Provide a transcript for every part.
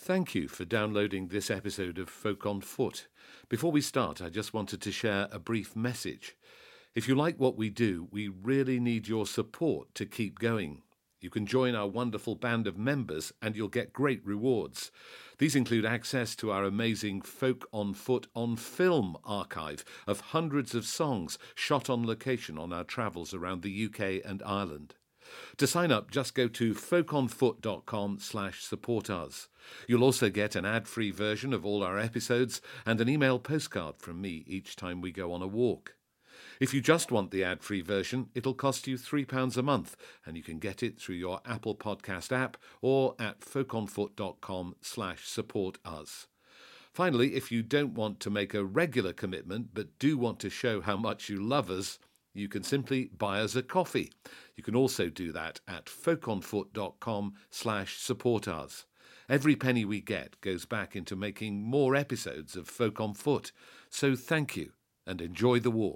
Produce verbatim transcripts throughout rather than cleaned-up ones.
Thank you for downloading this episode of Folk on Foot. Before we start, I just wanted to share a brief message. If you like what we do, we really need your support to keep going. You can join our wonderful band of members and you'll get great rewards. These include access to our amazing Folk on Foot on Film archive of hundreds of songs shot on location on our travels around the U K and Ireland. To sign up, just go to folkonfoot.com slash support us. You'll also get an ad-free version of all our episodes and an email postcard from me each time we go on a walk. If you just want the ad-free version, it'll cost you three pounds a month, and you can get it through your Apple Podcast app or at folkonfoot.com slash support us. Finally, if you don't want to make a regular commitment but do want to show how much you love us, you can simply buy us a coffee. You can also do that at folkonfoot.com slash support us. Every penny we get goes back into making more episodes of Folk on Foot. So thank you and enjoy the walk.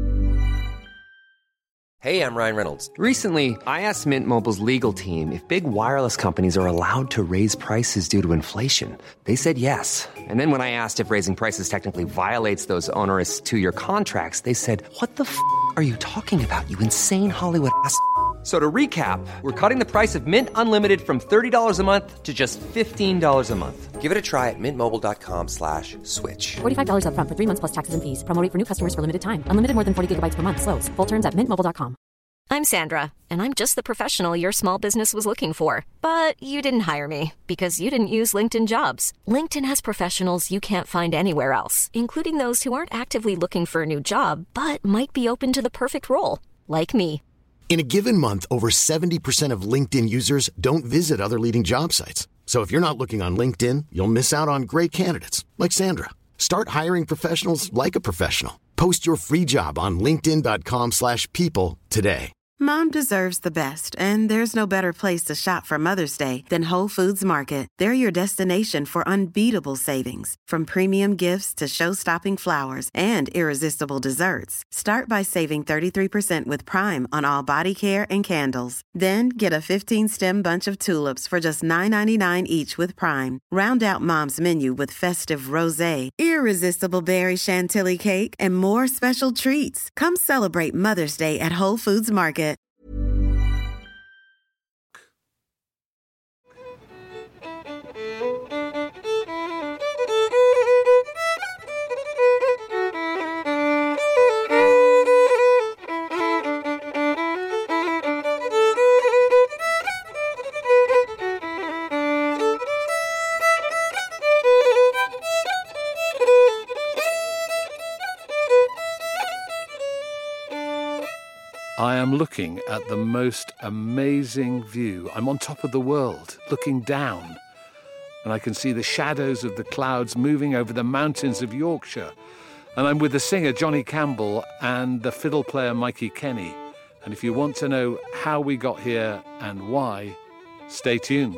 Hey, I'm Ryan Reynolds. Recently, I asked Mint Mobile's legal team if big wireless companies are allowed to raise prices due to inflation. They said yes. And then when I asked if raising prices technically violates those onerous two-year contracts, they said, what the f*** are you talking about, you insane Hollywood ass f- So to recap, we're cutting the price of Mint Unlimited from thirty dollars a month to just fifteen dollars a month. Give it a try at mintmobile.com slash switch. forty-five dollars up front for three months plus taxes and fees. Promo rate for new customers for limited time. Unlimited more than forty gigabytes per month. Slows full terms at mint mobile dot com. I'm Sandra, and I'm just the professional your small business was looking for. But you didn't hire me because you didn't use LinkedIn Jobs. LinkedIn has professionals you can't find anywhere else, including those who aren't actively looking for a new job, but might be open to the perfect role, like me. In a given month, over seventy percent of LinkedIn users don't visit other leading job sites. So if you're not looking on LinkedIn, you'll miss out on great candidates like Sandra. Start hiring professionals like a professional. Post your free job on linkedin.com slash people today. Mom deserves the best, and there's no better place to shop for Mother's Day than Whole Foods Market. They're your destination for unbeatable savings, from premium gifts to show-stopping flowers and irresistible desserts. Start by saving thirty-three percent with Prime on all body care and candles. Then get a fifteen-stem bunch of tulips for just nine ninety-nine each with Prime. Round out Mom's menu with festive rosé, irresistible berry chantilly cake, and more special treats. Come celebrate Mother's Day at Whole Foods Market. I am looking at the most amazing view. I'm on top of the world, looking down, and I can see the shadows of the clouds moving over the mountains of Yorkshire. And I'm with the singer Johnny Campbell and the fiddle player Mikey Kenny. And if you want to know how we got here and why, stay tuned.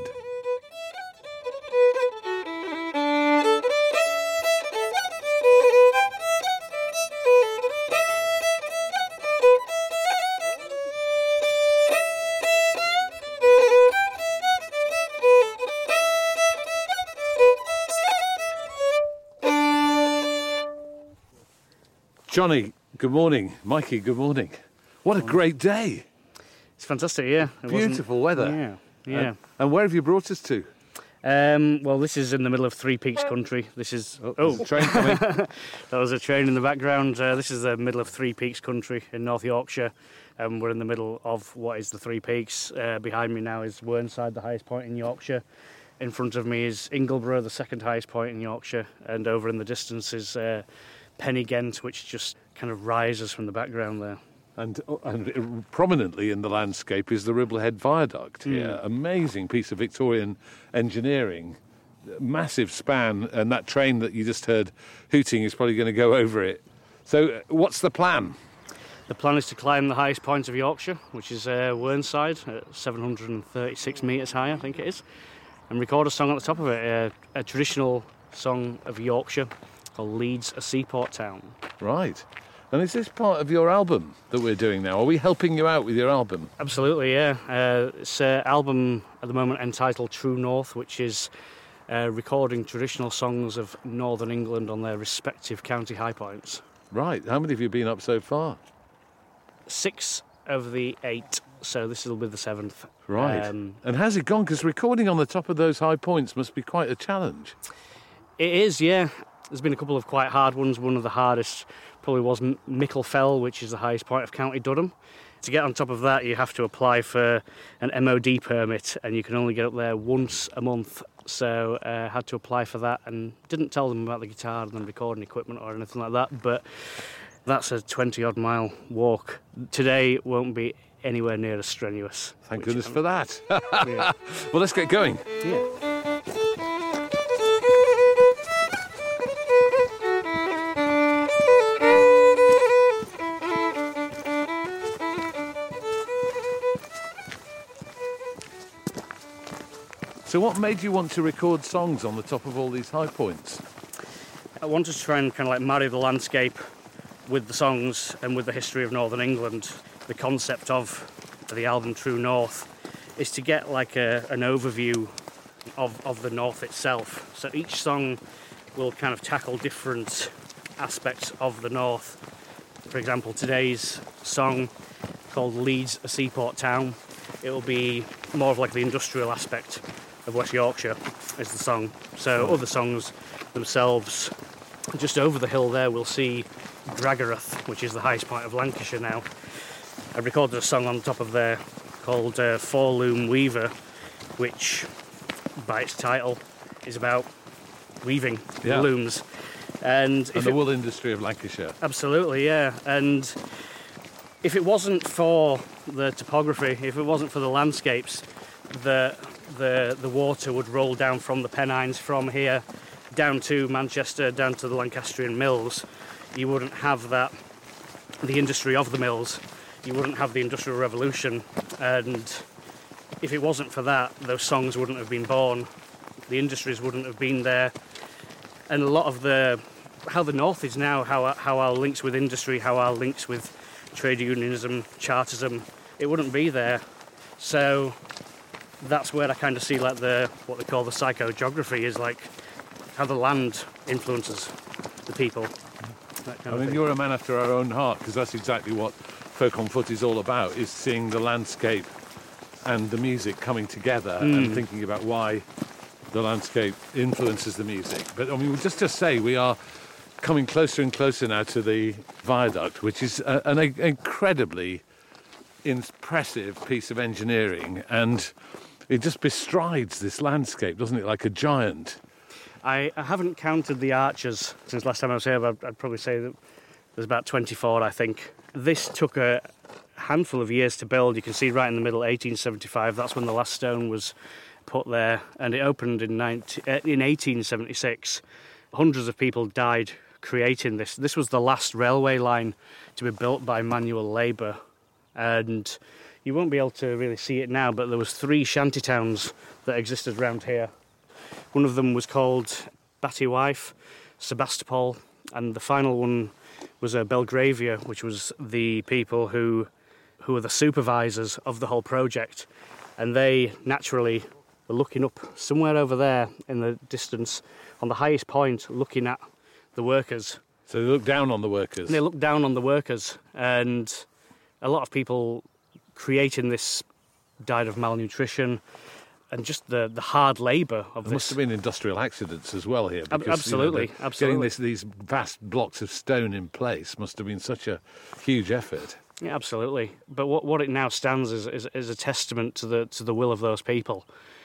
Johnny, good morning. Mikey, good morning. What a great day. It's fantastic, yeah. It Beautiful wasn't... weather. Yeah, yeah. And, and where have you brought us to? Um, well, this is in the middle of Three Peaks country. This is... Oh, oh. Train coming. That was a train in the background. Uh, this is the middle of Three Peaks country in North Yorkshire. Um, we're in the middle of what is the Three Peaks. Uh, behind me now is Whernside, the highest point in Yorkshire. In front of me is Ingleborough, the second highest point in Yorkshire. And over in the distance is uh, Pen-y-Ghent, which just kind of rises from the background there. And, and prominently in the landscape is the Ribblehead Viaduct here. Mm. Amazing piece of Victorian engineering. Massive span, and that train that you just heard hooting is probably going to go over it. So what's the plan? The plan is to climb the highest point of Yorkshire, which is uh, Whernside, at seven hundred thirty-six metres high, I think it is, and record a song at the top of it, uh, a traditional song of Yorkshire called Leeds, a Seaport Town. Right. And is this part of your album that we're doing now? Are we helping you out with your album? Absolutely, yeah. Uh, it's an album at the moment entitled True North, which is uh, recording traditional songs of Northern England on their respective county high points. Right. How many have you been up so far? Six of the eight, so this will be the seventh. Right. Um, and how's it gone? Because recording on the top of those high points must be quite a challenge. It is, yeah. There's been a couple of quite hard ones. One of the hardest probably was Mickle Fell, which is the highest point of County Durham. To get on top of that, you have to apply for an M O D permit, and you can only get up there once a month. So I uh, had to apply for that, and didn't tell them about the guitar and the recording equipment or anything like that. But that's a twenty-odd mile walk. Today won't be anywhere near as strenuous. Thank goodness for that. Yeah. Well, let's get going. Yeah. So what made you want to record songs on the top of all these high points? I wanted to try and kind of like marry the landscape with the songs and with the history of Northern England. The concept of the album True North is to get like a, an overview of, of the North itself. So each song will kind of tackle different aspects of the North. For example, today's song called Leeds, a Seaport Town, it will be more of like the industrial aspect of West Yorkshire is the song. So other songs themselves, just over the hill there we'll see Dragareth, which is the highest point of Lancashire now. I recorded a song on top of there called uh, Four Loom Weaver, which by its title is about weaving Yeah. looms. And, And if the it, wool industry of Lancashire. absolutely, yeah. And if it wasn't for the topography, if it wasn't for the landscapes, the the the water would roll down from the Pennines from here down to Manchester, down to the Lancastrian mills. You wouldn't have that, the industry of the mills. You wouldn't have the Industrial Revolution. And if it wasn't for that, those songs wouldn't have been born. The industries wouldn't have been there. And a lot of the, how the North is now, how our, how our links with industry, how our links with trade unionism, chartism, it wouldn't be there. So that's where I kind of see like the, what they call the psychogeography, is like how the land influences the people. That kind I of mean, thing. you're a man after our own heart, because that's exactly what Folk on Foot is all about, is seeing the landscape and the music coming together and thinking about why the landscape influences the music. But I mean, we'll just, just say we are coming closer and closer now to the viaduct, which is a, an incredibly impressive piece of engineering, and it just bestrides this landscape, doesn't it, like a giant? I, I haven't counted the arches since last time I was here, but I'd, I'd probably say that there's about twenty-four, I think. This took a handful of years to build. You can see right in the middle, eighteen seventy-five, that's when the last stone was put there, and it opened in, nineteen, in eighteen seventy-six. Hundreds of people died creating this. This was the last railway line to be built by manual labour, and you won't be able to really see it now, but there was three shanty towns that existed around here. One of them was called Battywife, Sebastopol, and the final one was uh, Belgravia, which was the people who who were the supervisors of the whole project. And they naturally were looking up somewhere over there in the distance, on the highest point, looking at the workers. So they look down on the workers. And they looked down on the workers, and a lot of people creating this died of malnutrition and just the, the hard labour of There this. must have been industrial accidents as well here. Ab- Because, absolutely, you know, the- absolutely. Getting this, these vast blocks of stone in place must have been such a huge effort. Yeah, absolutely. But what what it now stands is is, is a testament to the to the will of those people.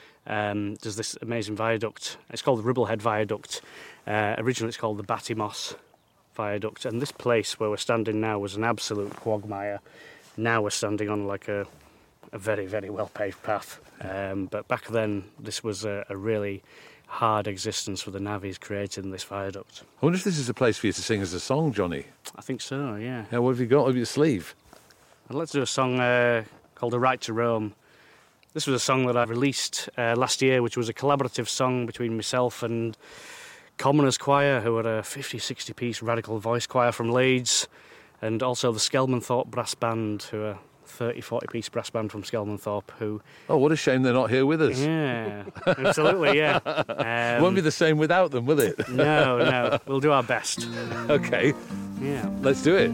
Um, there's this amazing viaduct. It's called the Ribblehead Viaduct. Uh, originally, it's called the Battymoss Viaduct. And this place where we're standing now was an absolute quagmire. Now we're standing on like a a very very well paved path. Um, but back then, this was a, a really hard existence for the navvies creating this viaduct. I wonder if this is a place for you to sing as a song, Johnny. I think so. Yeah. Now, what have you got up your sleeve? I'd like to do a song uh, called A Right to Roam. This was a song that I released uh, last year, which was a collaborative song between myself and Commoners Choir, who are a fifty, sixty piece radical voice choir from Leeds, and also the Skelmanthorpe Brass Band, who are thirty, forty piece brass band from Skelmanthorpe who... Oh, what a shame they're not here with us. Yeah, absolutely, yeah. Um, Won't be the same without them, will it? No, no. We'll do our best. Okay. Yeah. Let's do it.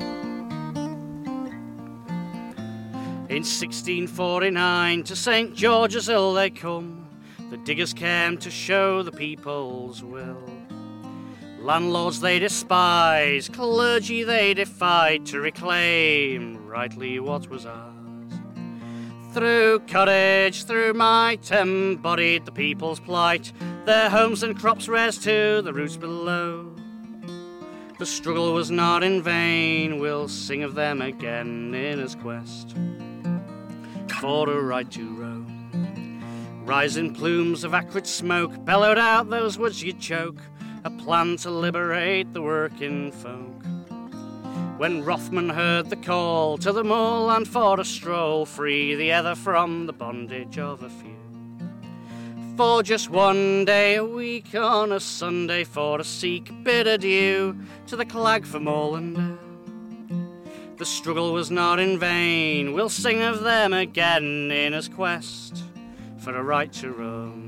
In sixteen forty-nine to Saint George's Hill they come. The diggers came to show the people's will. Landlords they despise, clergy they defied to reclaim rightly what was ours. Through cottage, through might, embodied the people's plight, their homes and crops raised to the roots below. The struggle was not in vain, we'll sing of them again in his quest for the right to roam. Rising plumes of acrid smoke bellowed out those woods you'd choke, a plan to liberate the working folk. When Rothman heard the call to the moorland for a stroll, free the ether from the bondage of a few. For just one day a week on a Sunday for to seek bid adieu to the Clag for Moorland. The struggle was not in vain, we'll sing of them again in his quest for a right to roam.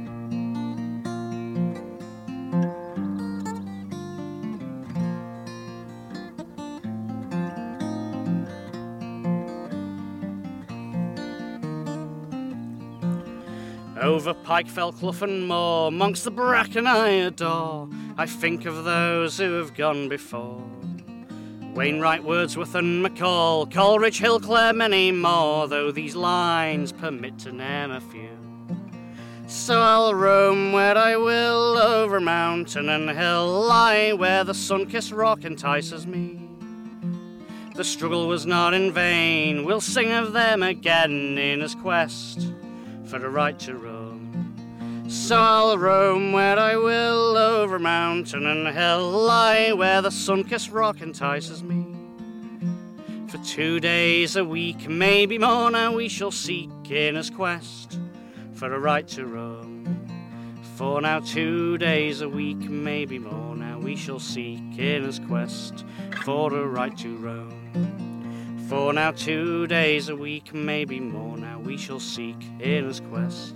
Over Pikefell, Clough and Moor, amongst the bracken I adore, I think of those who have gone before. Wainwright, Wordsworth and McCall, Coleridge, Hill-Clare, many more, though these lines permit to name a few. So I'll roam where I will, over mountain and hill, lie where the sun-kissed rock entices me. The struggle was not in vain, we'll sing of them again in his quest for the right to roam. So I'll roam where I will, over mountain and hill, lie where the sun-kissed rock entices me. For two days a week, maybe more, now we shall seek in his quest for the right to roam. For now two days a week, maybe more, now we shall seek in his quest for the right to roam. For now two days a week, maybe more, now we shall seek in his quest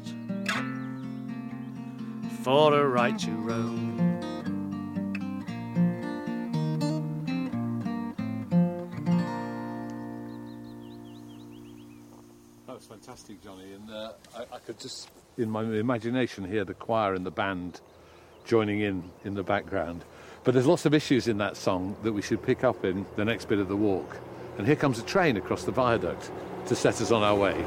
for the right to roam. That was fantastic, Johnny, and uh, I, I could just, in my imagination, hear the choir and the band joining in in the background. But there's lots of issues in that song that we should pick up in the next bit of the walk. And here comes a train across the viaduct to set us on our way.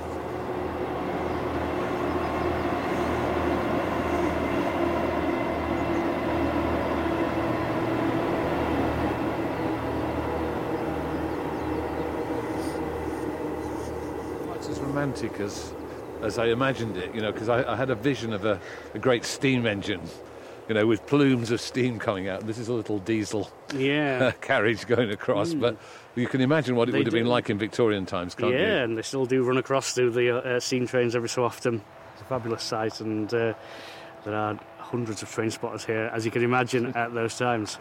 It's as romantic as, as I imagined it, you know, because I, I had a vision of a, a great steam engine, you know, with plumes of steam coming out. This is a little diesel yeah. carriage going across, mm. but you can imagine what it they would have do. been like in Victorian times, can't yeah, you? Yeah, and they still do run across through the uh, steam trains every so often. It's a fabulous sight, and uh, there are hundreds of train spotters here, as you can imagine, at those times.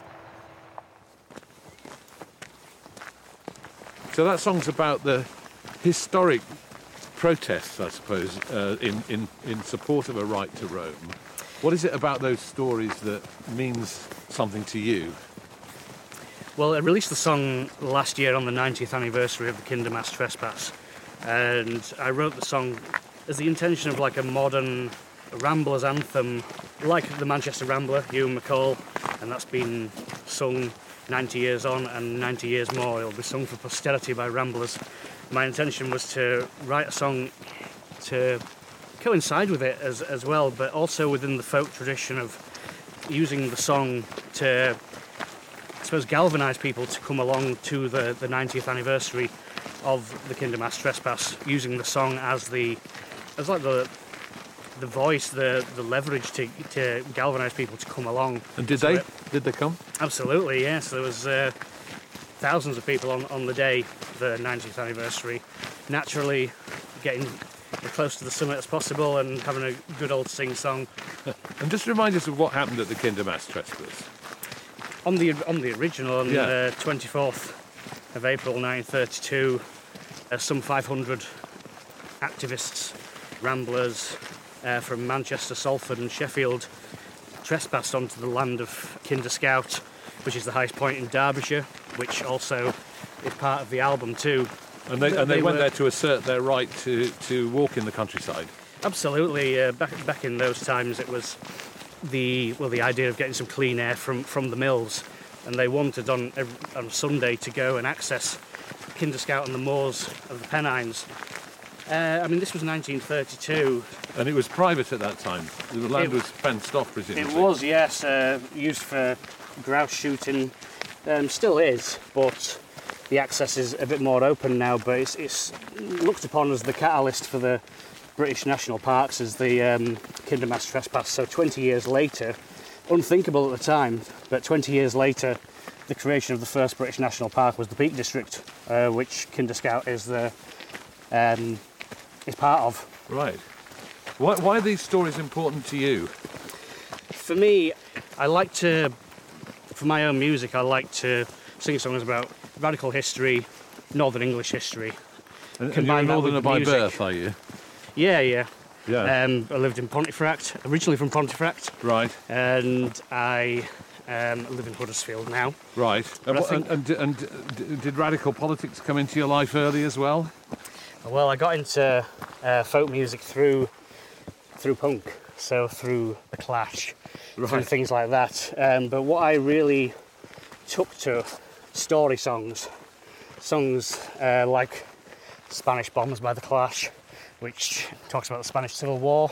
So that song's about the historic protests, I suppose, uh, in, in, in support of a right to roam. What is it about those stories that means something to you? Well, I released the song last year on the ninetieth anniversary of the Kindermas Trespass, and I wrote the song as the intention of like a modern Ramblers anthem, like the Manchester Rambler, Hugh McCall, and that's been sung ninety years on and ninety years more. It'll be sung for posterity by Ramblers. My intention was to write a song to coincide with it as, as well, but also within the folk tradition of using the song to, I suppose, galvanise people to come along to the, the ninetieth anniversary of the Kindermas Trespass, using the song as the as like the the voice, the the leverage to to galvanise people to come along. And did they? It. Did they come? Absolutely, yes. There was uh, thousands of people on, on the day, the ninetieth anniversary, naturally getting as close to the summit as possible and having a good old sing-song. And just remind us of what happened at the Kindermas Trespass. On the on the original, on yeah. the twenty-fourth of April nineteen thirty-two, uh, some five hundred activists, ramblers uh, from Manchester, Salford and Sheffield trespassed onto the land of Kinder Scout, which is the highest point in Derbyshire, which also is part of the album too. And they, and they, They went were- there to assert their right to, to walk in the countryside. Absolutely. Uh, back back in those times, it was the well the idea of getting some clean air from, from the mills, and they wanted on every, on Sunday to go and access Kinder Scout on the moors of the Pennines. Uh, I mean, this was nineteen thirty-two. And it was private at that time. The land It- was fenced off, presumably. It was, yes, uh, used for grouse shooting. Um, still is, but the access is a bit more open now. But it's, it's looked upon as the catalyst for the British national parks as the um, Kindermas trespass. So twenty years later, unthinkable at the time, but twenty years later, the creation of the first British national park was the Peak District, uh, which Kinder Scout is the um, is part of. Right. Why, why are these stories important to you? For me, I like to, for my own music, I like to sing songs about radical history, Northern English history. And, and you're a Combine that with northerner the by music. birth, are you? Yeah, yeah. Yeah. Um, I lived in Pontefract, originally from Pontefract, Right, and I um, live in Huddersfield now. right. And, I what- think- and, and, and d- did radical politics come into your life early as well? Well, I got into uh, folk music through through punk, so through The Clash, through Right. things like that. Um, but what I really took to story songs, songs uh, like Spanish Bombs by The Clash, which talks about the Spanish Civil War.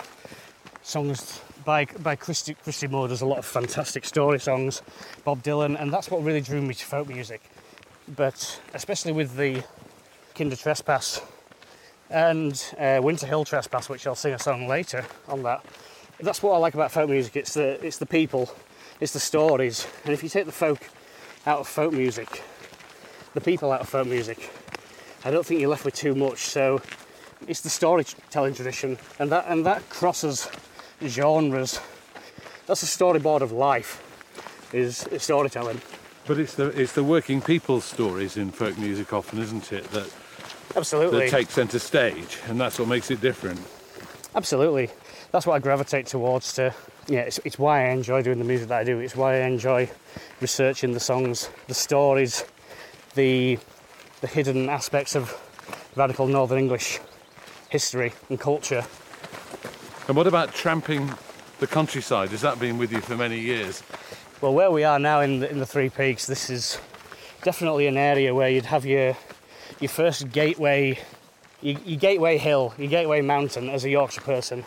Songs by by Christy, Christy Moore does a lot of fantastic story songs, Bob Dylan, and that's what really drew me to folk music. But especially with the Kinder Trespass and uh, Winter Hill Trespass, which I'll sing a song later on that. That's what I like about folk music. It's the it's the people, it's the stories. And if you take the folk out of folk music, the people out of folk music, I don't think you're left with too much. So it's the storytelling tradition, and that and that crosses genres. That's a storyboard of life. Is, is storytelling. But it's the it's the working people's stories in folk music often, isn't it, that, Absolutely. that take centre stage, and that's what makes it different. Absolutely. That's what I gravitate towards. To yeah, it's, it's why I enjoy doing the music that I do. It's why I enjoy researching the songs, the stories, the the hidden aspects of radical Northern English history and culture. And what about tramping the countryside? Has that been with you for many years? Well, where we are now in the, in the Three Peaks, this is definitely an area where you'd have your your first gateway, your, your gateway hill, your gateway mountain as a Yorkshire person,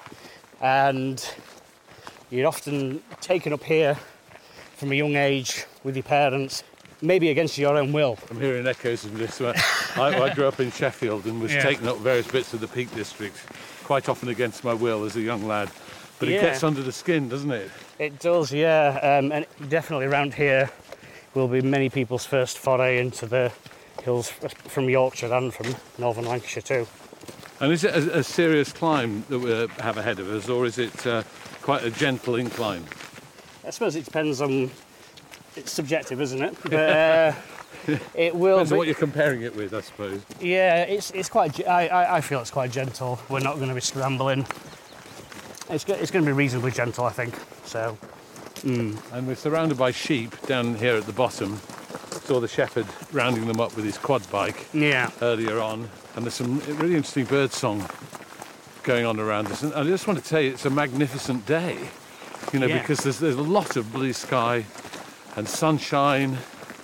and you're often taken up here from a young age with your parents, maybe against your own will. I'm hearing echoes of this. I, I grew up in Sheffield and was Yeah. taken up various bits of the Peak District, quite often against my will as a young lad. But Yeah. it gets under the skin, doesn't it? It does, yeah, um, and definitely around here will be many people's first foray into the hills from Yorkshire and from Northern Lancashire too. And is it a, a serious climb that we have ahead of us, or is it uh, quite a gentle incline? I suppose it depends on. It's subjective, isn't it? But uh, it will. Depends on Be, what you're comparing it with, I suppose. yeah, it's it's quite. ge- I, I I feel it's quite gentle. We're not going to be scrambling. It's go- it's going to be reasonably gentle, I think. So And we're surrounded by sheep down here at the bottom. Saw the shepherd rounding them up with his quad bike yeah, earlier on, and there's some really interesting bird song going on around us. And I just want to tell you, it's a magnificent day, you know, Yeah. because there's there's a lot of blue sky and sunshine,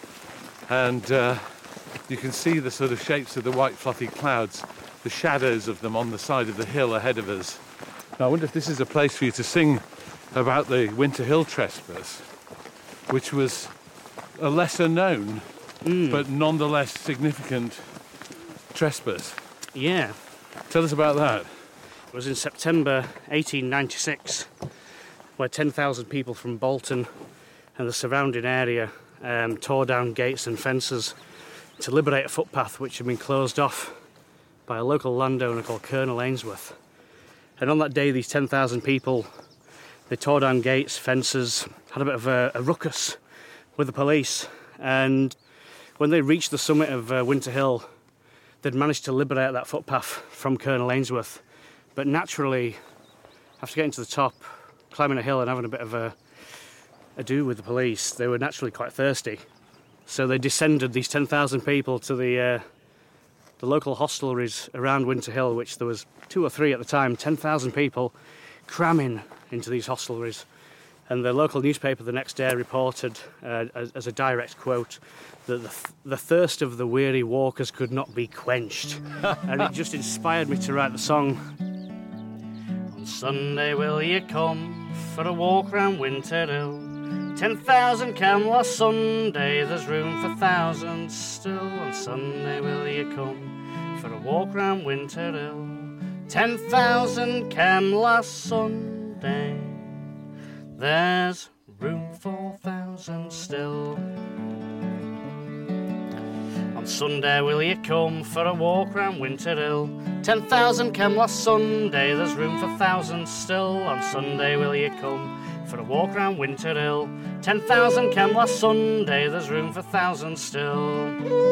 and uh, you can see the sort of shapes of the white fluffy clouds, the shadows of them on the side of the hill ahead of us. Now, I wonder if this is a place for you to sing about the Winter Hill Trespass, which was a lesser known but nonetheless significant trespass. yeah. Tell us about that. It was in September eighteen ninety-six, where ten thousand people from Bolton and the surrounding area um, tore down gates and fences to liberate a footpath which had been closed off by a local landowner called Colonel Ainsworth. And on that day, these ten thousand people, they tore down gates, fences, had a bit of a, a ruckus with the police. And when they reached the summit of uh, Winter Hill, they'd managed to liberate that footpath from Colonel Ainsworth, but naturally, after getting to the top, climbing a hill and having a bit of a ado with the police, they were naturally quite thirsty. So they descended, these ten thousand people, to the uh, the local hostelries around Winter Hill, which there was two or three at the time, ten thousand people cramming into these hostelries. And the local newspaper the next day reported, uh, as, as a direct quote, that the, th- the thirst of the weary walkers could not be quenched. And it just inspired me to write the song. On Sunday will you come for a walk round Winter Hill? Ten thousand come last Sunday, there's room for thousands still. On Sunday will you come for a walk round Winter Hill? Ten thousand came last Sunday, there's room for thousands still. On Sunday will you come for a walk round Winter Hill? Ten thousand came last Sunday, there's room for thousands still. On Sunday will you come for a walk round Winter Hill? Ten thousand came last Sunday, there's room for thousands still.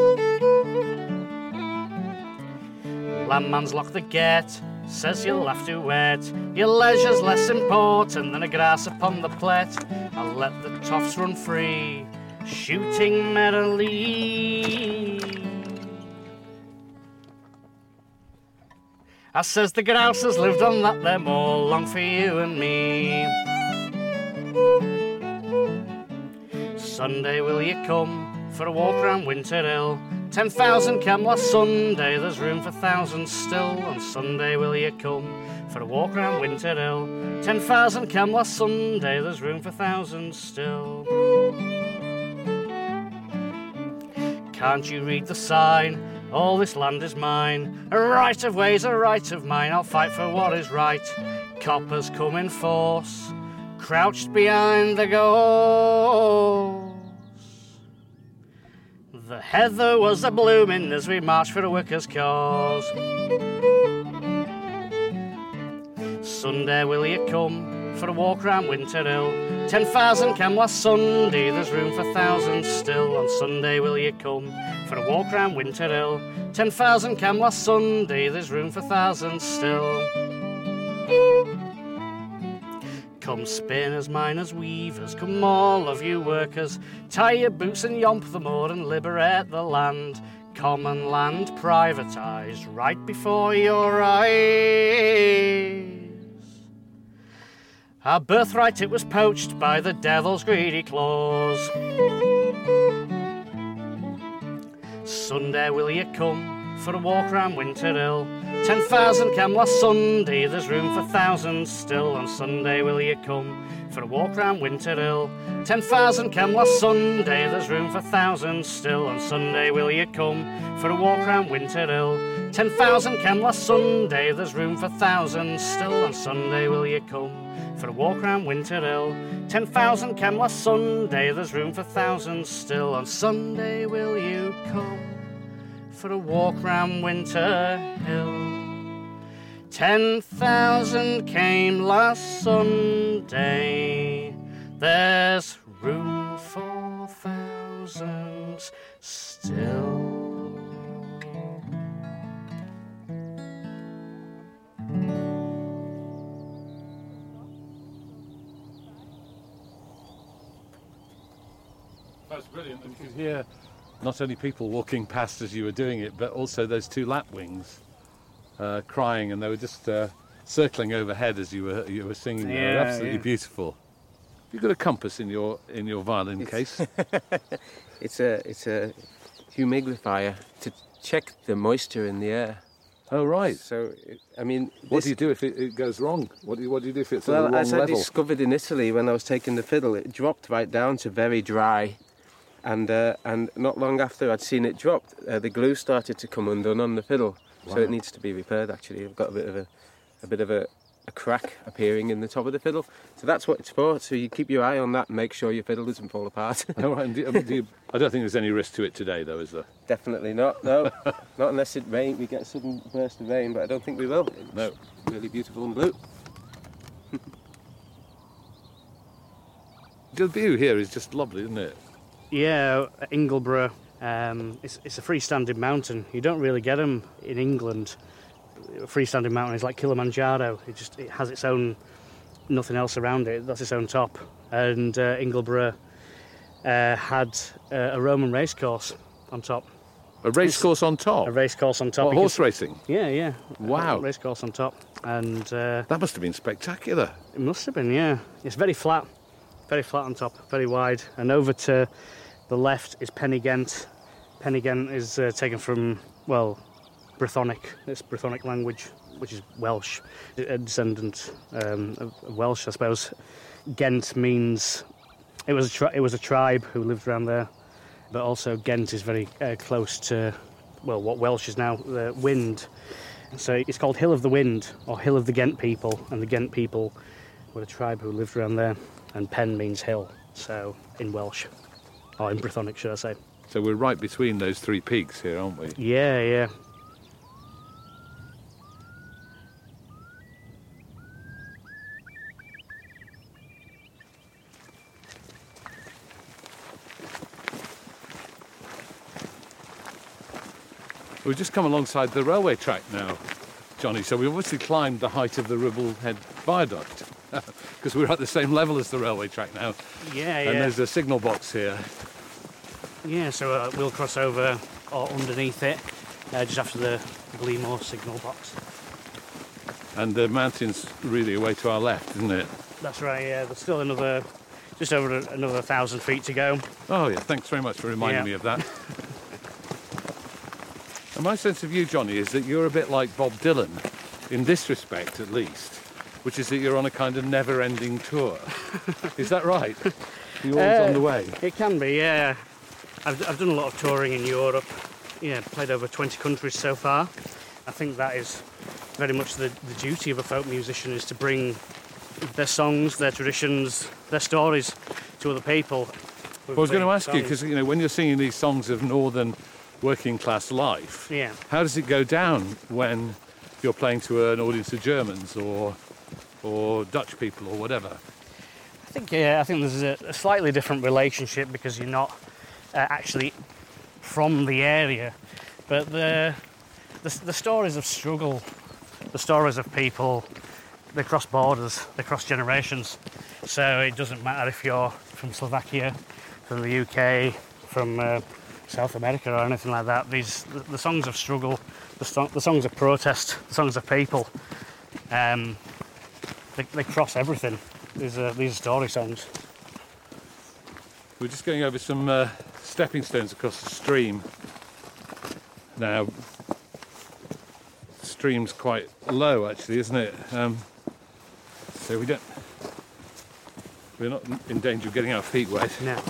Landman's locked the gate, says you'll have to wait. Your leisure's less important than a grass upon the plate. I'll let the toffs run free, shooting merrily. I says the grouse has lived on that there moor long for you and me. Sunday will you come for a walk round Winter Hill? Ten thousand came last Sunday, there's room for thousands still. On Sunday will you come for a walk round Winter Hill? Ten thousand came last Sunday, there's room for thousands still. Can't you read the sign? All this land is mine. A right of way's a right of mine. I'll fight for what is right. Coppers come in force, crouched behind the gorse. The heather was a blooming as we marched for a workers' cause. Sunday will you come for a walk round Winter Hill? Ten thousand came last Sunday, there's room for thousands still. On Sunday will you come for a walk round Winter Hill? Ten thousand came last Sunday, there's room for thousands still. Come spinners, miners, weavers, come all of you workers, tie your boots and yomp the moor and liberate the land. Common land privatised right before your eyes. Our birthright it was poached by the devil's greedy claws. Sunday will you come for a walk round Winter Hill? Ten thousand came last Sunday, there's room for thousands still. On Sunday will you come for a walk round Winter Hill? Ten thousand came last Sunday, there's room for thousands still. On Sunday will you come for a walk round Winter Hill? Ten thousand came last Sunday, there's room for thousands still. On Sunday will you come for a walk round Winter Hill? Ten thousand came last Sunday, there's room for thousands still. On Sunday will you come for a walk round Winter Hill? Ten thousand came last Sunday, there's room for thousands still. That's brilliant. You could hear not only people walking past as you were doing it, but also those two lapwings uh, crying, and they were just uh, circling overhead as you were you were singing. They yeah, were absolutely yeah. beautiful. Have you got a compass in your in your violin It's, case? it's a it's a humidifier to check the moisture in the air. Oh right. So I mean, What this, do you do if it, it goes wrong? What do you what do you do if it's at well, the wrong as I level? discovered in Italy when I was taking the fiddle, it dropped right down to very dry. And uh, and not long after I'd seen it dropped, uh, the glue started to come undone on the fiddle, Wow. so it needs to be repaired. Actually, I've got a bit of a, a bit of a, a crack appearing in the top of the fiddle. So that's what it's for. So you keep your eye on that and make sure your fiddle doesn't fall apart. Oh, right. And do you, I mean, do you, I don't think there's any risk to it today, though, is there? Definitely not. No, not unless it rain. We get a sudden burst of rain, but I don't think we will. It's No. really beautiful and blue. The view here is just lovely, isn't it? Yeah, Ingleborough Um, it's, it's a freestanding mountain. You don't really get them in England. A freestanding mountain is like Kilimanjaro. It just it has its own, nothing else around it. That's its own top. And uh, Ingleborough uh, had uh, a Roman racecourse on top. A racecourse on top? A racecourse on top. What, horse racing? Yeah, yeah. Wow. A racecourse on top. And uh, that must have been spectacular. It must have been, yeah. It's very flat. Very flat on top, very wide. And over to the left is Pen y Ghent. Pen y Ghent is uh, taken from, well, Brythonic. It's Brythonic language, which is Welsh. A descendant um, of Welsh, I suppose. Ghent means... It was, a tri- it was a tribe who lived around there. But also Ghent is very uh, close to, well, what Welsh is now, the Wind. So it's called Hill of the Wind, or Hill of the Ghent people. And the Ghent people were a tribe who lived around there. And Pen means hill, so in Welsh. Or in Brythonic, should I say. So we're right between those three peaks here, aren't we? Yeah, yeah. We've just come alongside the railway track now, Johnny, so we've obviously climbed the height of the Ribble Head Viaduct, because we're at the same level as the railway track now. Yeah, yeah. And there's a signal box here. Yeah, so uh, we'll cross over or underneath it, uh, just after the Gleamore signal box. And the mountain's really away to our left, isn't it? That's right, yeah. There's still another, just over a, another thousand feet to go. Oh, yeah, thanks very much for reminding yeah. me of that. And my sense of you, Johnny, is that you're a bit like Bob Dylan, in this respect at least, which is that you're on a kind of never-ending tour. Is that right? You're always uh, on the way? It can be, yeah. I've, I've done a lot of touring in Europe. Yeah, played over twenty countries so far. I think that is very much the, the duty of a folk musician, is to bring their songs, their traditions, their stories to other people. Well, I was going to ask songs. you, because you know, when you're singing these songs of northern working class life, yeah. how does it go down when you're playing to an audience of Germans or or Dutch people or whatever? I think yeah, I think there's a, a slightly different relationship because you're not uh, actually from the area, but the, the the stories of struggle, the stories of people, they cross borders, they cross generations. So it doesn't matter if you're from Slovakia, from the U K, from uh, South America or anything like that. These the, the songs of struggle, the, so, the songs of protest, the songs of people, um, they, they cross everything. These are these are story songs. We're just going over some uh, stepping stones across the stream. Now, the stream's quite low, actually, isn't it? Um, so we don't. We're not in danger of getting our feet wet. No.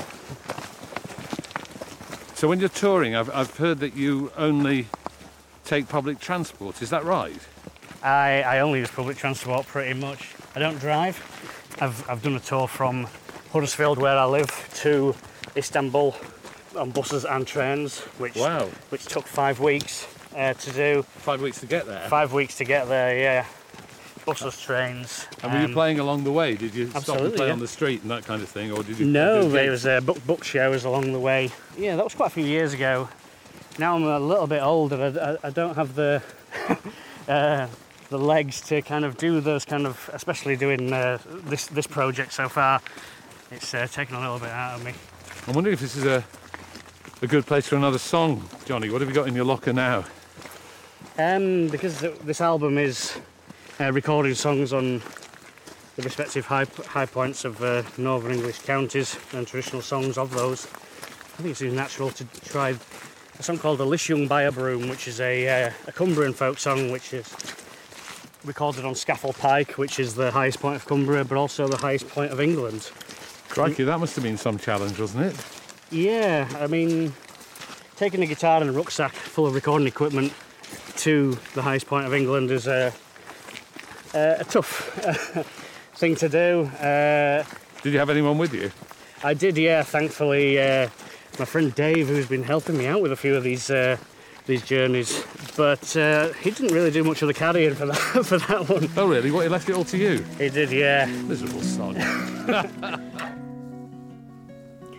So when you're touring, I've, I've heard that you only take public transport. Is that right? I, I only use public transport pretty much. I don't drive. I've, I've done a tour from Huddersfield, where I live, to Istanbul on buses and trains, which wow. which took five weeks uh, to do. Five weeks to get there? Five weeks to get there, yeah. Buses, trains. And were um, you playing along the way? Did you stop and play yeah. on the street and that kind of thing, or did you? No, did there was uh, book, book shows along the way. Yeah, that was quite a few years ago. Now I'm a little bit older. I, I, I don't have the uh, the legs to kind of do those kind of, especially doing uh, this this project so far. It's uh, taken a little bit out of me. I'm wondering if this is a a good place for another song, Johnny. What have you got in your locker now? Um, because th- this album is uh, recording songs on the respective high high points of uh, Northern English counties and traditional songs of those. I think it's natural to try a song called the Lishung Bayabroom, which is a, uh, a Cumbrian folk song, which is recorded on Scafell Pike, which is the highest point of Cumbria, but also the highest point of England. Crikey, that must have been some challenge, wasn't it? Yeah, I mean, taking a guitar and a rucksack full of recording equipment to the highest point of England is a, a, a tough thing to do. Uh, did you have anyone with you? I did, yeah, thankfully. Uh, my friend Dave, who's been helping me out with a few of these uh, these journeys, but uh, he didn't really do much of the carrying for that for that one. Oh really? What, he left it all to you? He did, yeah. Miserable sod.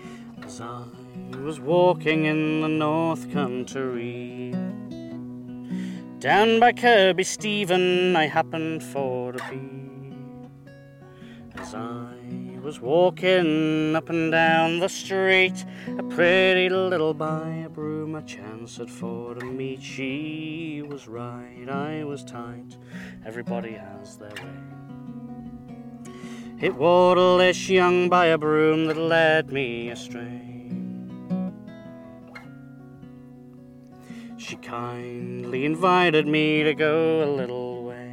As I was walking in the North Country, down by Kirby Stephen I happened for to be. As I was walking up and down the street, a pretty little by a broom I chanced for to meet. She was right, I was tight, everybody has their way. It was a lish young by a broom that led me astray. She kindly invited me to go a little way.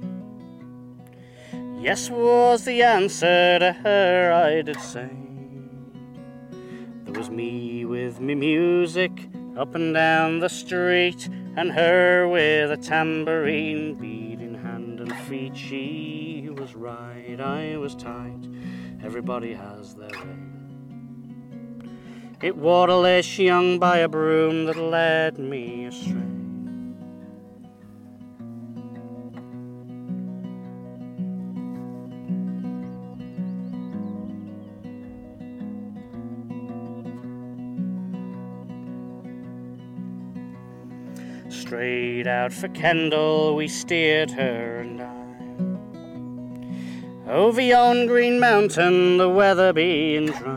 Yes was the answer to her I did say. There was me with me music up and down the street, and her with a tambourine beat in hand and feet. She was right, I was tight, everybody has their way. It was a lish young by a broom that led me astray. Straight out for Kendal we steered, her and I, over yon green mountain, the weather being dry.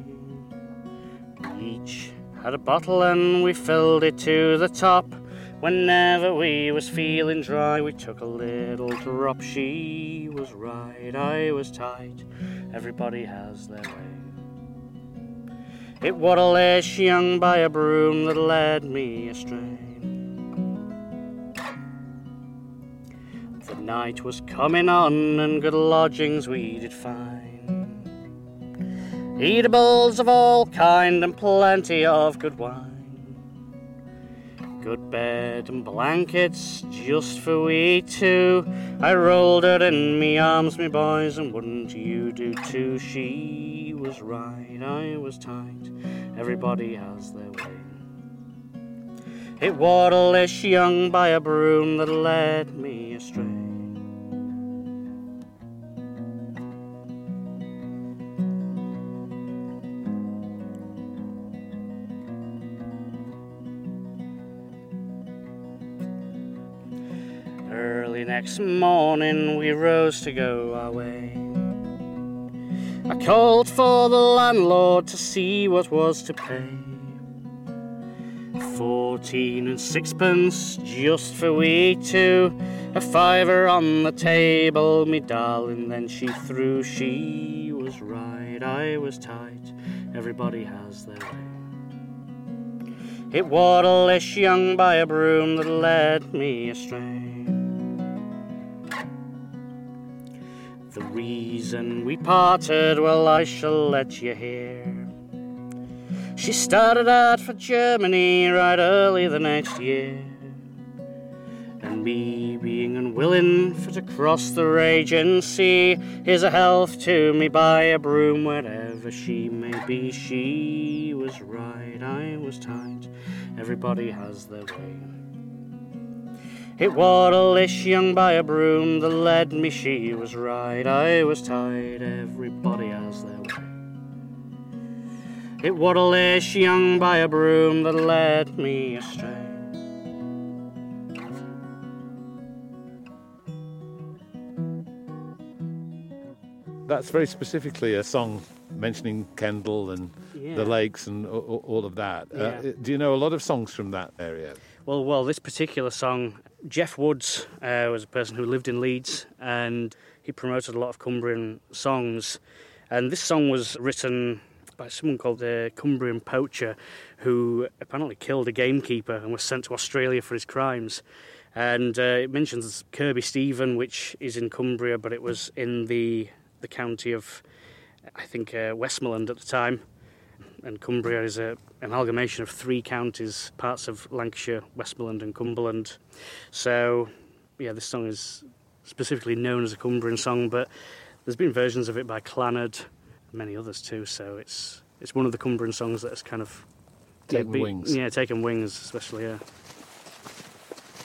We each had a bottle and we filled it to the top. Whenever we was feeling dry, we took a little drop. She was right, I was tight, everybody has their way. It was a lish young by a broom that led me astray. The night was coming on and good lodgings we did find, eatables of all kind and plenty of good wine, good bed and blankets just for we two. I rolled her in me arms, me boys, and wouldn't you do too? She was right, I was tight, everybody has their way. It was a lish young by a broom that led me astray. Early next morning we rose to go our way. I called for the landlord to see what was to pay. Fourteen and sixpence just for we two, a fiver on the table, me darling, then she threw. She was right, I was tight, everybody has their way. It was a lish young by a broom that led me astray. The reason we parted, well, I shall let you hear. She started out for Germany right early the next year, and me being unwilling for to cross the raging sea, here's a health to me by a broom wherever she may be. She was right, I was tight, everybody has their way. It was a lish young by a broom that led me. She was right, I was tight, everybody has their way. It was a lish young by a broom that led me astray. That's very specifically a song mentioning Kendal and yeah. the lakes and all, all of that. Yeah. Uh, do you know a lot of songs from that area? Well, well, this particular song, Jeff Woods uh, was a person who lived in Leeds, and he promoted a lot of Cumbrian songs. And this song was written by someone called the Cumbrian Poacher, who apparently killed a gamekeeper and was sent to Australia for his crimes. And uh, it mentions Kirby Stephen, which is in Cumbria, but it was in the the county of, I think, uh, Westmoreland at the time. And Cumbria is a, an amalgamation of three counties, parts of Lancashire, Westmoreland and Cumberland. So, yeah, this song is specifically known as a Cumbrian song, but there's been versions of it by Clannad, many others too, so it's it's one of the Cumbrian songs that has kind of taken be, wings. Yeah, taken wings, especially, yeah.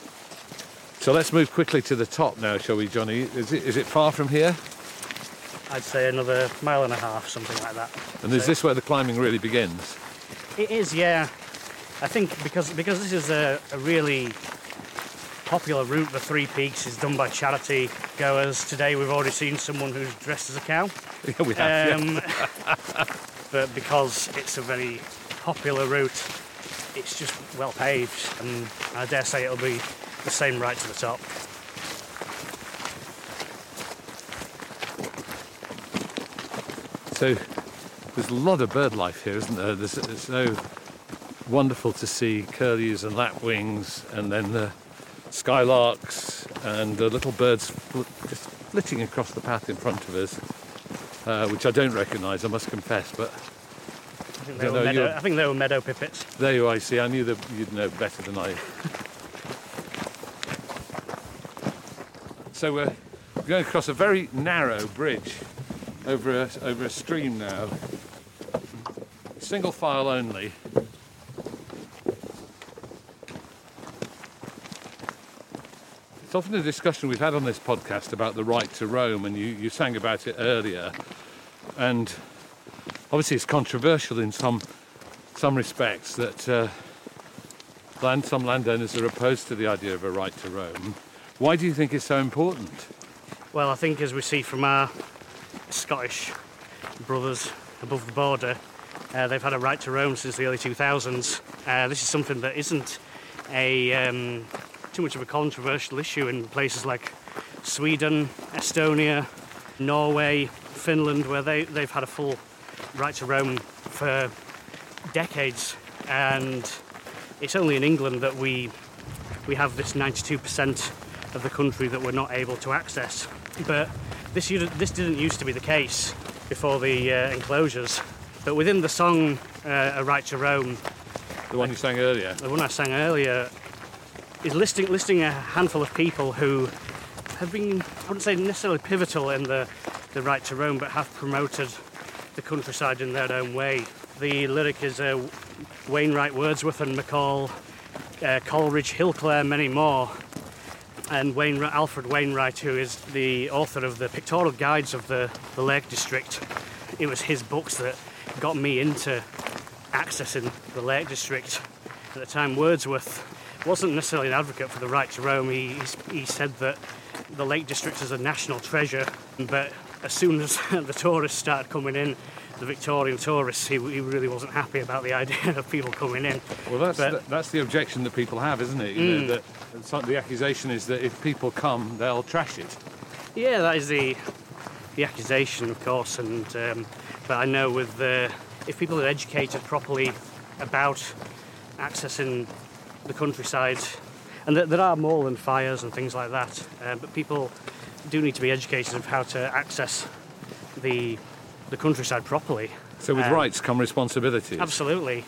So let's move quickly to the top now, shall we, Johnny? Is it is it far from here? I'd say another mile and a half, something like that. And so is this where the climbing really begins? It is, yeah. I think because because this is a, a really popular route, the Three Peaks is done by charity goers. Today we've already seen someone who's dressed as a cow. Yeah, we have. Um, yeah. But because it's a very popular route, it's just well paved, and I dare say it'll be the same right to the top. So there's a lot of bird life here, isn't there? There's, it's so wonderful to see curlews and lapwings, and then the skylarks and the little birds fl- just flitting across the path in front of us, uh, which I don't recognise, I must confess, but I think they, I were, know, meadow, you're- I think they were meadow pipits. there you are, I see. I knew that you'd know better than I. So we're going across a very narrow bridge over a, over a stream now. Single file only. It's often a discussion we've had on this podcast about the right to roam, and you, you sang about it earlier. And obviously it's controversial in some some respects that uh, land, some landowners are opposed to the idea of a right to roam. Why do you think it's so important? Well, I think as we see from our Scottish brothers above the border, uh, they've had a right to roam since the early two thousands. Uh, this is something that isn't a um, too much of a controversial issue in places like Sweden, Estonia, Norway, Finland, where they, they've had a full right to roam for decades. And it's only in England that we we have this ninety-two percent of the country that we're not able to access. But this this didn't used to be the case before the uh, enclosures. But within the song uh, A Right to Roam, The one you sang earlier? the one I sang earlier, is listing listing a handful of people who have been, I wouldn't say necessarily pivotal in the, the right to roam, but have promoted the countryside in their own way. The lyric is uh, Wainwright, Wordsworth and MacColl, uh, Coleridge, Hillclare, many more. And Wainwright, Alfred Wainwright, who is the author of the pictorial guides of the, the Lake District, it was his books that got me into accessing the Lake District. At the time, Wordsworth wasn't necessarily an advocate for the right to roam. He, he said that the Lake District is a national treasure, but as soon as the tourists started coming in, the Victorian tourists, he, he really wasn't happy about the idea of people coming in. Well, that's But- the, that's the objection that people have, isn't it? You Mm. know, that it's like the accusation is that if people come, they'll trash it. Yeah, that is the the accusation, of course, and um, but I know with the if people are educated properly about accessing the countryside, and th- there are moorland fires and things like that, uh, but people do need to be educated of how to access the the countryside properly. So with Um, rights come responsibilities. Absolutely.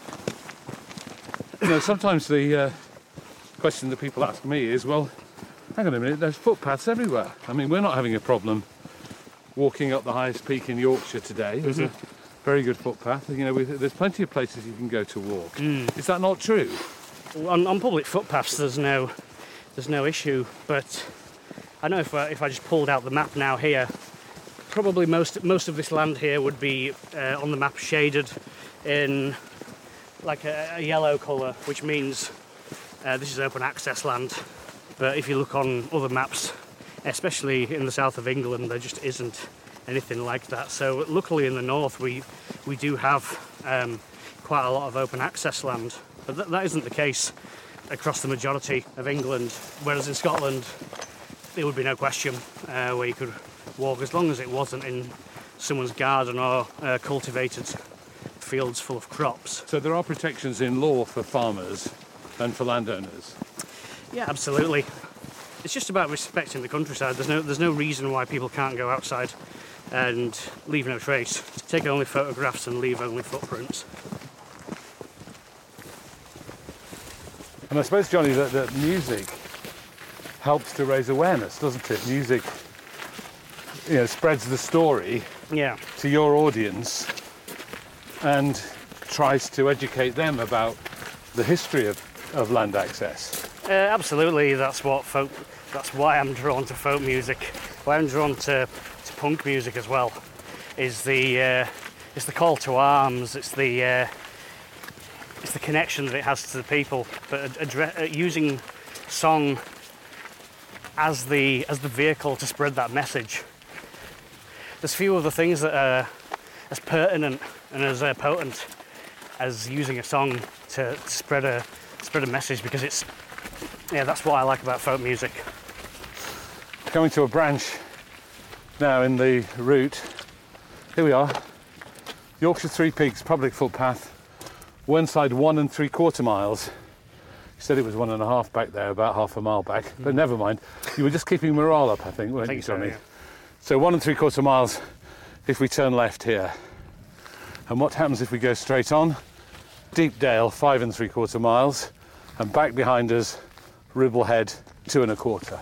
You know, sometimes the uh, question that people ask me is, well, hang on a minute, there's footpaths everywhere. I mean, we're not having a problem walking up the highest peak in Yorkshire today. There's a very good footpath. You know, with, there's plenty of places you can go to walk. Mm. Is that not true? On, on public footpaths, there's no there's no issue. But I know if I, if I just pulled out the map now here, probably most most of this land here would be uh, on the map shaded in like a, a yellow colour, which means uh, this is open access land. But if you look on other maps, especially in the south of England, there just isn't anything like that. So luckily in the north we we do have um, quite a lot of open access land, but th- that isn't the case across the majority of England. Whereas in Scotland, there would be no question uh, where you could walk as long as it wasn't in someone's garden or uh, cultivated fields full of crops. So there are protections in law for farmers and for landowners. Yeah, absolutely. It's just about respecting the countryside. There's no there's no reason why people can't go outside and leave no trace. Take only photographs and leave only footprints. And I suppose, Johnny, that, that music helps to raise awareness, doesn't it? Music, you know, spreads the story Yeah. to your audience and tries to educate them about the history of, of land access. Uh, absolutely, that's what folk. That's why I'm drawn to folk music. Why I'm drawn to, to punk music as well is the uh, it's the call to arms. It's the uh, it's the connection that it has to the people. But addre- uh, using song as the as the vehicle to spread that message. There's few other things that are as pertinent and as uh, potent as using a song to, to spread a spread a message, because it's yeah that's what I like about folk music. Coming to a branch now in the route. Here we are, Yorkshire Three Peaks public footpath, Whernside one and three quarter miles. You said it was one and a half back there, about half a mile back, but never mind. You were just keeping morale up, I think, weren't I think you, so, Johnny? yeah. So one and three quarter miles if we turn left here. And what happens if we go straight on? Deepdale, five and three quarter miles, and back behind us, Ribblehead, two and a quarter.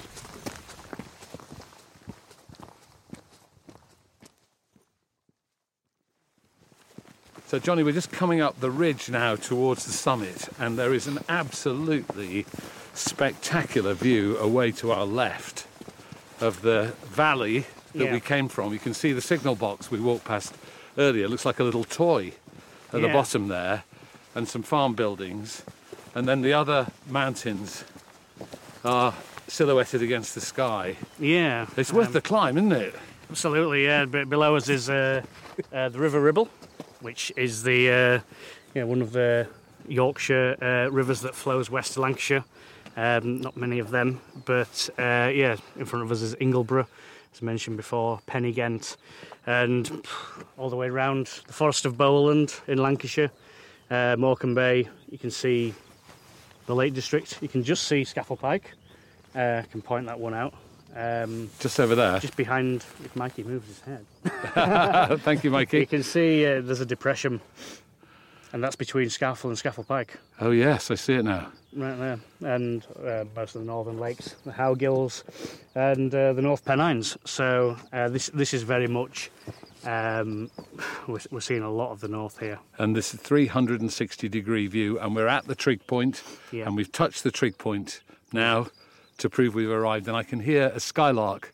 So Johnny, we're just coming up the ridge now towards the summit, and there is an absolutely spectacular view away to our left of the valley that Yeah. we came from. You can see the signal box we walked past earlier. It looks like a little toy at the Yeah. bottom there, and some farm buildings. And then the other mountains are silhouetted against the sky. Yeah, It's worth um, the climb, isn't it? absolutely. Yeah, but below us is uh, uh, the River Ribble, which is the uh, you know, one of the Yorkshire uh, rivers that flows west to Lancashire. Um, not many of them, but uh, yeah, in front of us is Ingleborough, as mentioned before, Pennygent, and all the way around the Forest of Bowland in Lancashire, uh, Morecambe Bay. You can see the Lake District. You can just see Scafell Pike. Uh, I can point that one out. Um, Just over there. just behind, if Mikey moves his head. Thank you, You Mikey. can see uh, there's a depression, and that's between Scafell and Scafell Pike, Oh yes, I see it now. right there. And uh, most of the northern lakes, the Howgills, and uh, the North Pennines. So uh, this this is very much, um, we're, we're seeing a lot of the north here. And this is three hundred sixty degree view, and we're at the trig point, Yeah. and we've touched the trig point now to prove we've arrived, and I can hear a skylark.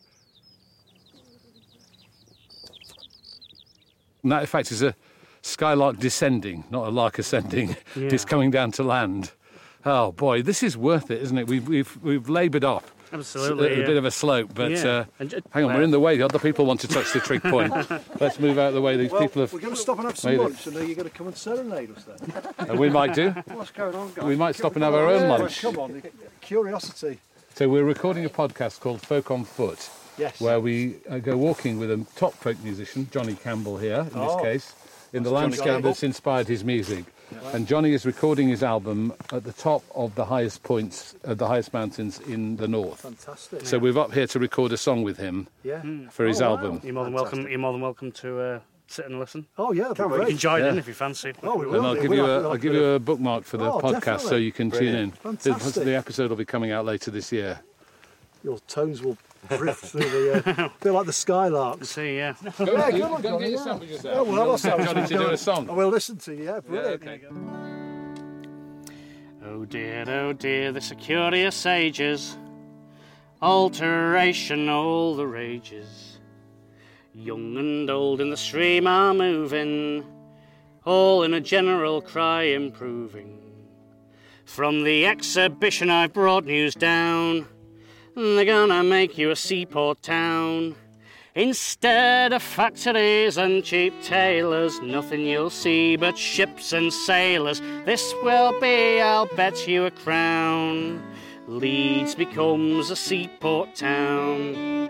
And that, in fact, is a skylark descending, not a lark ascending. Yeah. It's coming down to land. Oh boy, this is worth it, isn't it? We've we've we've laboured up. Absolutely, a, a yeah. bit of a slope, but Yeah. uh, And ju- hang on, we're in the way. The other people want to touch the trig point. Let's move out of the way. These Well, people have. we're going to stop and have some made it. lunch, and then you're going to come and serenade us then. And we might do. What's going on, guys? We might stop and have our own Yeah, lunch. Come on, curiosity. So we're recording a podcast called Folk on Foot, Yes. where we uh, go walking with a top folk musician, Johnny Campbell here, in Oh. this case, in the Johnny landscape Campbell. that's inspired his music. And Johnny is recording his album at the top of the highest points, uh, the highest mountains in the north. Fantastic. So we're up here to record a song with him yeah. for his Oh, wow. album. You're more than welcome. You're more than welcome to uh, sit and listen. Oh yeah, that'd be You great. can join Yeah. in if you fancy. Oh, we will. And I'll do. give We'll you have- a, we'll I'll have give to- you a bookmark for the Oh, podcast so definitely. you can Brilliant. tune in. Fantastic. The, the episode will be coming out later this year. Your tones will drift through the. Uh, feel like the skylarks. See, yeah. Yeah, come on, Johnny, yeah. Oh, well, I'll Johnny sandwiches to do going. a song. I will listen to you. Yeah, brilliant. okay. Oh dear, oh dear, this a curious ages. Alteration, all the rages. Young and old in the stream are moving, all in a general cry improving. From the exhibition I've brought news down. They're gonna make you a seaport town. Instead of factories and cheap tailors, nothing you'll see but ships and sailors. This will be, I'll bet you a crown. Leeds becomes a seaport town.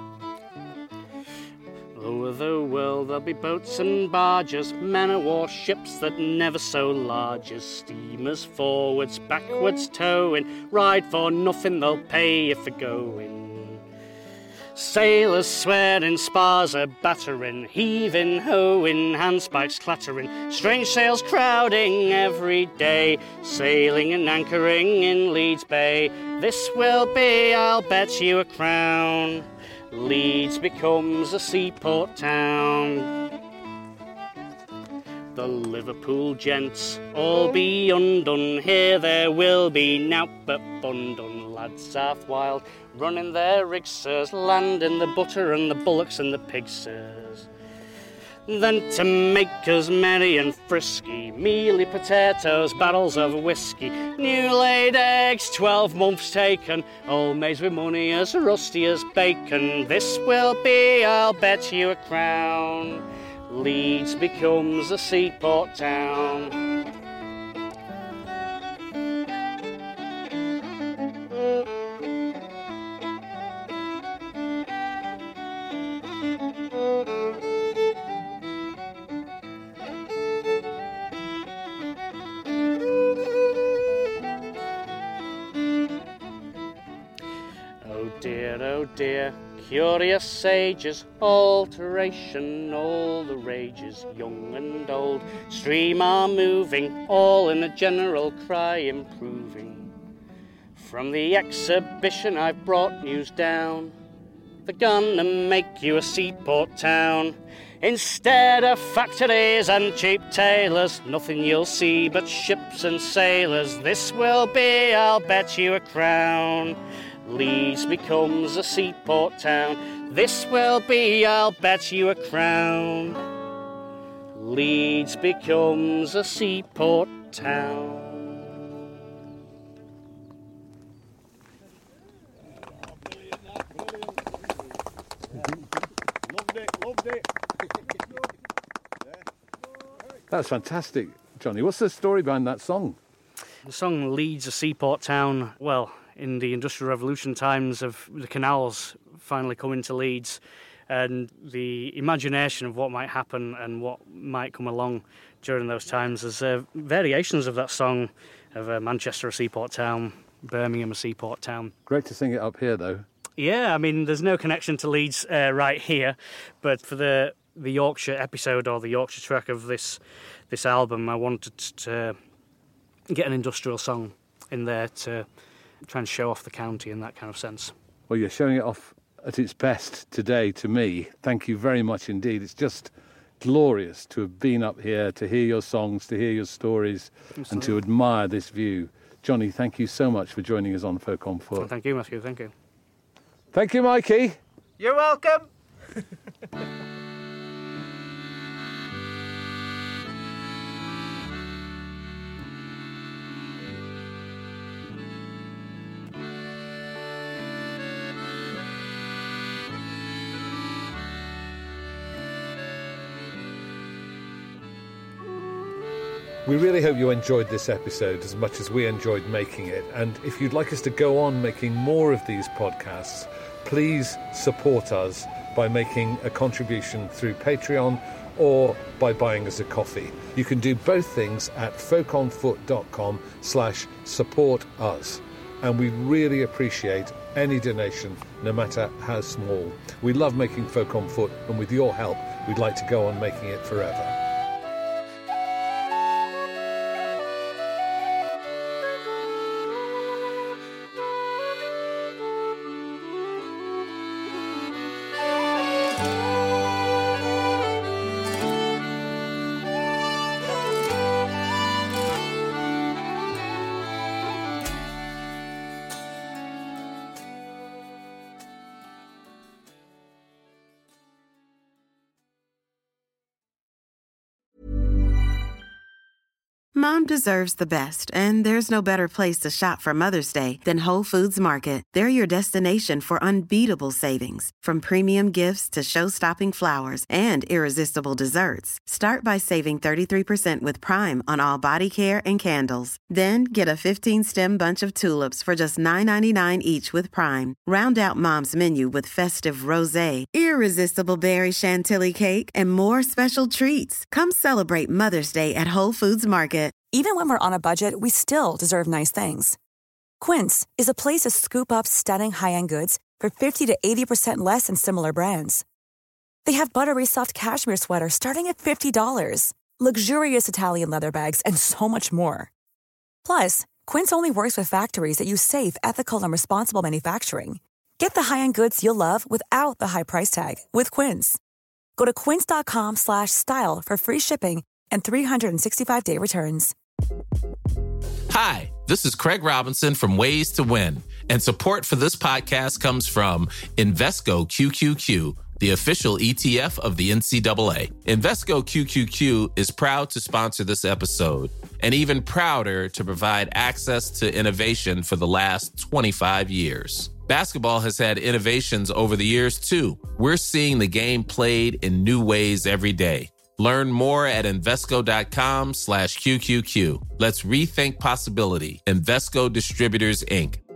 Over the world there'll be boats and barges, men of war ships that never so large as steamers forwards, backwards towing, ride for nothing, they'll pay you for going. Sailors swearing, spars are battering, heaving, hoeing, handspikes clattering, strange sails crowding every day, sailing and anchoring in Leeds Bay. This will be, I'll bet you a crown. Leeds becomes a seaport town. The Liverpool gents all be undone, here there will be nought but bun done. lads half wild, running their rigs, sirs, landing the butter and the bullocks and the pigs, sirs. Then to make us merry and frisky, mealy potatoes, barrels of whiskey, new laid eggs, twelve months taken, old maids with money as rusty as bacon. This will be, I'll bet you a crown, Leeds becomes a seaport town. Oh dear, curious sages, alteration, all the rages, young and old, stream are moving, all in a general cry improving. From the exhibition I've brought news down, they're gonna make you a seaport town. Instead of factories and cheap tailors, nothing you'll see but ships and sailors. This will be, I'll bet you a crown, Leeds becomes a seaport town. This will be, I'll bet you a crown, Leeds becomes a seaport town. Loved it, loved it. That's fantastic, Johnny. What's the story behind that song? The song Leeds a seaport town, well, in the Industrial Revolution times of the canals finally coming to Leeds, and the imagination of what might happen and what might come along during those times. There's uh, variations of that song, of uh, Manchester a seaport town, Birmingham a seaport town. Great to sing it up here, though. Yeah, I mean, there's no connection to Leeds uh, right here, but for the the Yorkshire episode or the Yorkshire track of this this album, I wanted to get an industrial song in there to try and show off the county in that kind of sense. Well, you're showing it off at its best today to me. Thank you very much indeed. It's just glorious to have been up here, to hear your songs, to hear your stories, Absolutely. And to admire this view. Johnny, thank you so much for joining us on Folk on Foot. Well, thank you, Matthew. Thank you. Thank you, Mikey. You're welcome. We really hope you enjoyed this episode as much as we enjoyed making it. And if you'd like us to go on making more of these podcasts, please support us by making a contribution through Patreon or by buying us a coffee. You can do both things at folkonfoot.com slash support us. And we really appreciate any donation, no matter how small. We love making Folk on Foot, and with your help, we'd like to go on making it forever. Mom deserves the best, and there's no better place to shop for Mother's Day than Whole Foods Market. They're your destination for unbeatable savings, from premium gifts to show-stopping flowers and irresistible desserts. Start by saving thirty-three percent with Prime on all body care and candles. Then get a fifteen-stem bunch of tulips for just nine ninety-nine each with Prime. Round out Mom's menu with festive rosé, irresistible berry chantilly cake, and more special treats. Come celebrate Mother's Day at Whole Foods Market. Even when we're on a budget, we still deserve nice things. Quince is a place to scoop up stunning high-end goods for fifty to eighty percent less than similar brands. They have buttery soft cashmere sweaters starting at fifty dollars, luxurious Italian leather bags, and so much more. Plus, Quince only works with factories that use safe, ethical, and responsible manufacturing. Get the high-end goods you'll love without the high price tag with Quince. Go to quince.com slash style for free shipping and three sixty-five day returns. Hi, this is Craig Robinson from Ways to Win, and support for this podcast comes from Invesco Q Q Q, the official E T F of the N C double A. Invesco Q Q Q is proud to sponsor this episode, and even prouder to provide access to innovation for the last twenty-five years. Basketball has had innovations over the years, too. We're seeing the game played in new ways every day. Learn more at Invesco.com slash QQQ. Let's rethink possibility. Invesco Distributors, Incorporated.